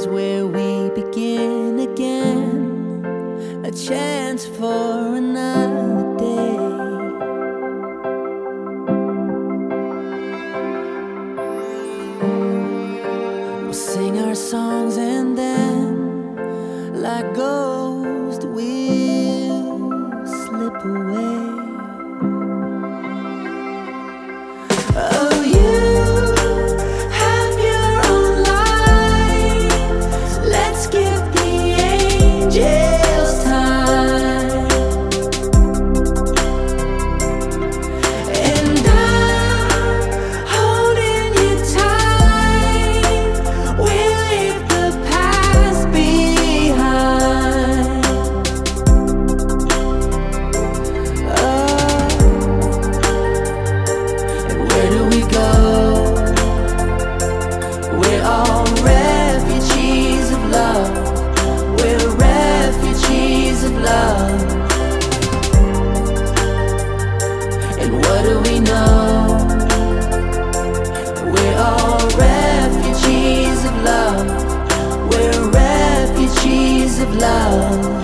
is where we begin again, a chance for another day. We'll sing our songs and then, like ghosts, we'll slip away. Oh, you have your own light. Let's give the angels time. And I'm holding you tight. We'll leave the past behind. And where do we go? We're all refugees of love. We're refugees of love. And what do we know? We're all refugees of love. We're refugees of love.